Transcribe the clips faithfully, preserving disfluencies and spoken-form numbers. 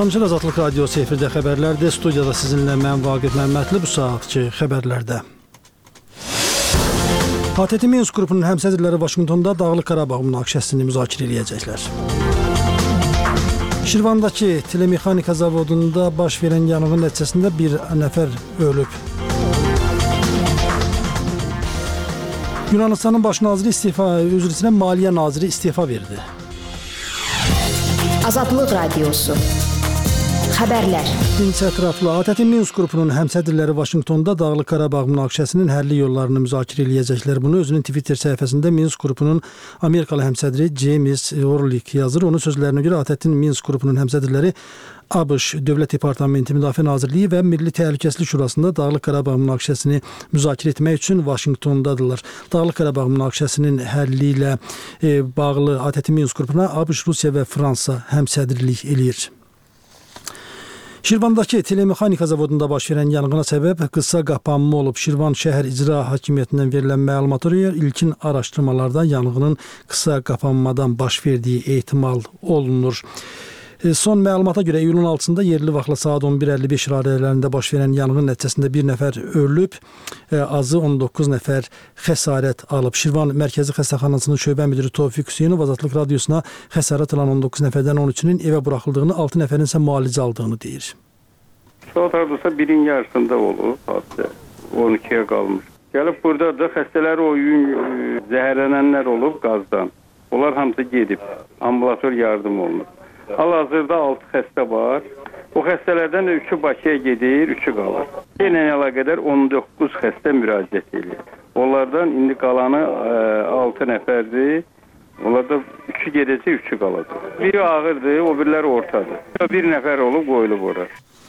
Salamcılar, Azadlıq Radiosu efirdə xəbərlərdə, studiyada sizinlə mən Vaqif Məmmədli. Bu saatki xəbərlərdə A T T Minsk qrupunun həmsədrləri Vaşinqtonda Dağlıq Qarabağ münaqişəsini müzakirə edəcəklər. Şirvandakı telemexanika zavodunda baş verən yanğın nəticəsində bir nəfər ölüb. Yunanistanın baş naziri istifa, üzr istəyirəm, Maliyyə naziri istifa verdi. Azadlıq Radiosu Xəbərlər. İkinci ətraflı A T T Minsk qrupunun həmsədrləri Vaşinqtonda Dağlıq Qarabağ münaqişəsinin həlli yollarını müzakirə edəcəklər. Bunu özünün Twitter səhifəsində Minsk qrupunun Amerikalı həmsədri James Orlik yazır. Onun sözlərinə görə A T T Minsk qrupunun həmsədrləri ABŞ Dövlət Departamenti, Müdafiə Nazirliyi və Milli Təhlükəsizlik Şurasında Dağlıq Qarabağ münaqişəsini müzakirə etmək üçün Vaşinqtondadırlar. Dağlıq Qarabağ münaqişəsinin həlli ilə e, bağlı A T T Minsk qrupuna ABŞ, Rusiya və Fransa həmsədrlik eləyir. Şirvandakı telemexanika zavodunda baş verən yanğına səbəb qısa qapanma olub. Şirvan şəhər icra hakimiyyətindən verilən məlumata görə ilkin araşdırmalarda yanğının qısa qapanmadan baş verdiyi ehtimal olunur. Son məlumata görə iyulun altısında yerli vaxtla saat on bir əlli beş radələrində baş verən yanğın nəticəsində bir nəfər ölüb, azı on doqquz nəfər xəsarət alıb. Şirvan Mərkəzi Xəstəxanasının şöbə müdiri Tofiq Hüseynov Azadlıq Radiosuna xəsarət alan on doqquz nəfərdən on üçünün evə buraxıldığını, altı nəfərin isə müalicə aldığını deyir. Saat hardasa birin yarısında olub, hadisə on ikiyə qalmış. Gəlib burada da xəstələri o gün zəhərlənənlər olub qazdan. Onlar hamısı gedib, ambulator yardım olunur. Hal-hazırda altı xəstə var. O xəstələrdən də üçü Bakıya gedir, üçü qalır. Yenə əlaqədar on doqquz xəstə müraciət edir. Onlardan indi qalanı altı nəfərdir. Onlarda üçü gedəcək, üçü qalacaq. Biri ağırdır, o biriləri ortadır. Bir nəfər olub qoyulub ora.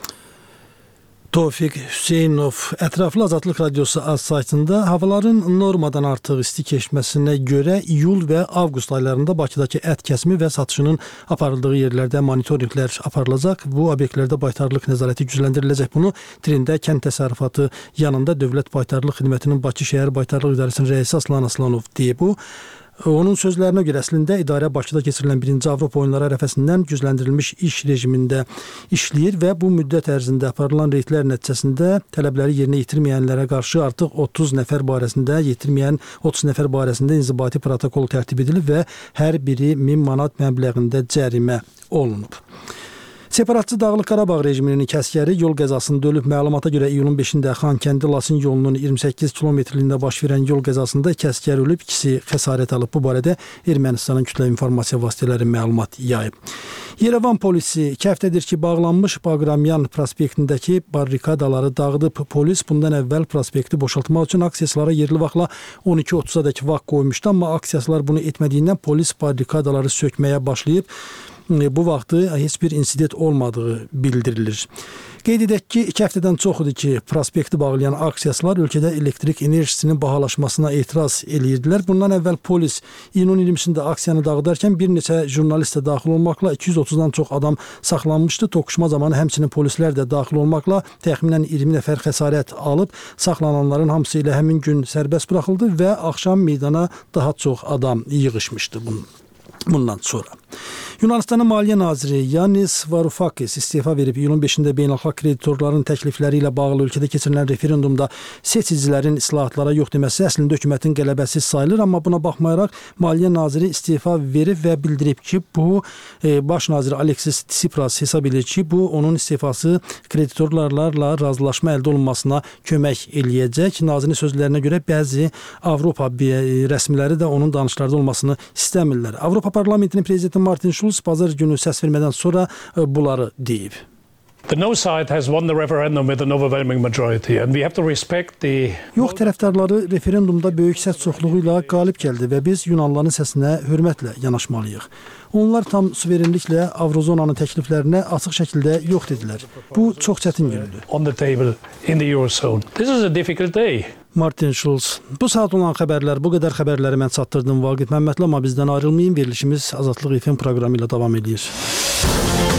Tofiq Hüseynov ətraflı Azadlıq Radiosu az saytında havaların normadan artıq isti keçməsinə görə iyul və avqust aylarında Bakıdakı ət kəsimi və satışının aparıldığı yerlərdə monitorinqlər aparılacaq. Bu obyektlərdə baytarlıq nəzarəti gücləndiriləcək. Bunu Trində kənd təsərrüfatı yanında Dövlət Baytarlıq Xidmətinin Bakı şəhər baytarlıq idarəsinin rəisi Aslan Aslanov deyib. Bu Onun sözlərinə görə əslində idarə Bakıda keçirilən birinci Avropa oyunları ərəfəsindən gücləndirilmiş iş rejimində işləyir və bu müddət ərzində aparılan reydlər nəticəsində tələbləri yerinə yetirməyənlərə qarşı artıq otuz nəfər barəsində, yetirməyən otuz nəfər barəsində inzibati protokol tərtib edilib və hər biri min manat məbləğində cərimə olunub. Separatçı Dağlıq Qarabağ rejiminin kəsgəri yol qəzasında ölüb. Məlumata görə iyulun beşində Xankəndi Lasın yolunun iyirmi səkkiz kilometrliyində baş verən yol qəzasında kəsgər ölüb, ikisi xəsarət alıb. Bu barədə Ermənistanın kütləvi informasiya vasitələri məlumat yayıb. Yerevan polisi iki həftədir ki, bağlanmış Baqramyan prospektindəki barrikadaları dağıdıb. Polis bundan əvvəl prospekti boşaltmaq üçün aksiyaslara yerli vaxtla on iki otuzadək vaxt qoymuşdu, amma aksiyalar bunu etmədiyindən polis barrikadaları sökməyə başlayıb. Bu vaxtı heç bir insident olmadığı bildirilir. Qeyd edək ki, iki həftədən çoxudur ki, prospekti bağlayan aksiyaslar ölkədə elektrik enerjisinin bahalaşmasına etiraz edirdilər. Bundan əvvəl polis iyunun iyirmisində aksiyanı dağıdarkən bir neçə jurnalist də daxil olmaqla iki yüz otuzdan çox adam saxlanmışdı. Toqquşma zamanı həmçinin polislər də daxil olmaqla təxminən iyirmi nəfər xəsarət alıb. Saxlananların hamısı ilə həmin gün sərbəst buraxıldı və axşam meydana daha çox adam yığışmışdı bunun. Bundan sonra. Yunanistanın Maliyyə naziri Yanis Varoufakis istifa verib. İyulun beşində beynəlxalq kreditorların təklifləri ilə bağlı ölkədə keçirilən referendumda seçicilərin islahatlara yox deməsi əslində hökumətin qələbəsi sayılır, amma buna baxmayaraq Maliyyə naziri istifa verib və bildirib ki, bu e, baş naziri Aleksis Tsipras hesab edir ki, bu onun istifası kreditorlarla razılaşma əldə olunmasına kömək eləyəcək. Nazirin sözlərinə görə bəzi Avropa rəsmiləri də onun danışıqlarda olmasını istəmirlər. Avropa Parlamentinin prezidenti Martin Schulz bazar günü səs vermədən sonra bunları deyib. The no side has won the referendum with an overwhelming majority and we have to respect the Yox tərəfdarları referendumda böyük səs çoxluğu ilə qalib gəldi və biz Yunanlıların səsinə hörmətlə yanaşmalıyıq. Onlar tam suverenliklə Avrozonanın təkliflərinə açıq şəkildə yox dedilər. Bu çox çətin gündür. On the table in the Eurozone. This is a difficult day. Martin Schulz. Bu saat olan xəbərlər, bu qədər xəbərləri mən çatdırdım Vaqif Məmmədli, amma bizdən ayrılmayın, verilişimiz Azadlıq F M proqramı ilə davam edir.